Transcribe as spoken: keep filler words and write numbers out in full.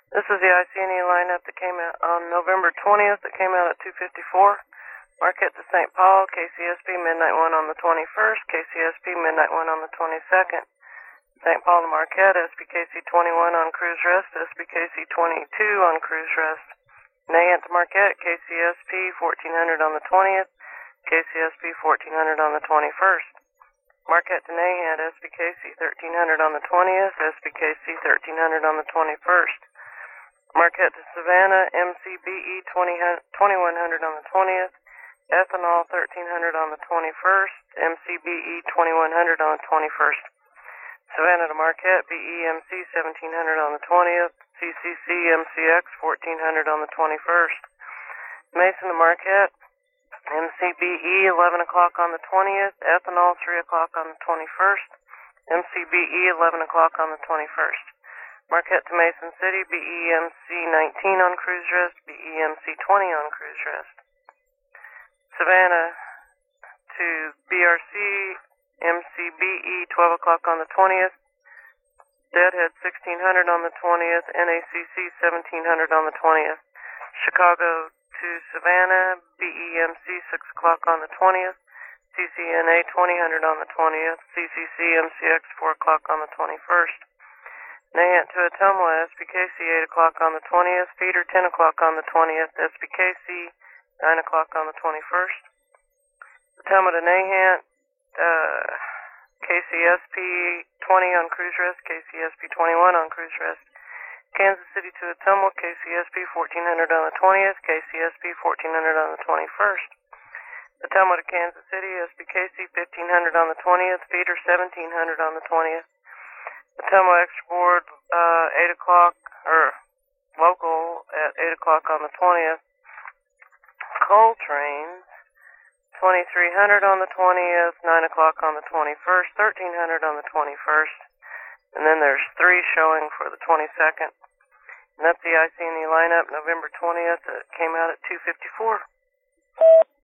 This is the I C N E lineup that came out on November twentieth that came out at two fifty-four. Marquette to Saint Paul, K C S P Midnight one on the twenty-first, K C S P Midnight one on the twenty-second. Saint Paul to Marquette, S P K C twenty-one on cruise rest, S P K C twenty-two on cruise rest. Nahant to Marquette, K C S P fourteen hundred on the twentieth, K C S P fourteen hundred on the twenty-first. Marquette to Nahant, S P K C thirteen hundred on the twentieth, S P K C thirteen hundred on the twenty-first. Marquette to Savannah, M C B E twenty-one hundred on the twentieth, Ethanol thirteen hundred on the twenty-first, M C B E twenty-one hundred on the twenty-first. Savannah to Marquette, B E M C seventeen hundred on the twentieth, C C C M C X fourteen hundred on the twenty-first. Mason to Marquette, M C B E eleven o'clock on the twentieth, Ethanol three o'clock on the twenty-first, M C B E eleven o'clock on the twenty-first. Marquette to Mason City, B E M C nineteen on cruise rest, B E M C twenty on cruise rest. Savannah to B R C, M C B E twelve o'clock on the twentieth, Deadhead sixteen hundred on the twentieth, N A C C seventeen hundred on the twentieth. Chicago to Savannah, B E M C six o'clock on the twentieth, C C N A twenty hundred on the twentieth, C C C M C X four o'clock on the twenty-first. Nahant to Ottumwa, S P K C eight o'clock on the twentieth, Feeder ten o'clock on the twentieth, S P K C nine o'clock on the twenty-first. Ottumwa to Nahant, uh, K C S P twenty on cruise rest, K C S P twenty-one on cruise rest. Kansas City to Ottumwa, K C S P fourteen hundred on the twentieth, K C S P fourteen hundred on the twenty-first. Ottumwa to Kansas City, S P K C fifteen hundred on the twentieth, Feeder seventeen hundred on the twentieth. Ottumwa extra board, uh, eight o'clock, or local at eight o'clock on the twentieth. Coal trains, twenty-three hundred on the twentieth, nine o'clock on the twenty-first, thirteen hundred on the twenty-first, and then there's three showing for the twenty-second. And that's the I C N E lineup, November twentieth, that came out at two fifty-four.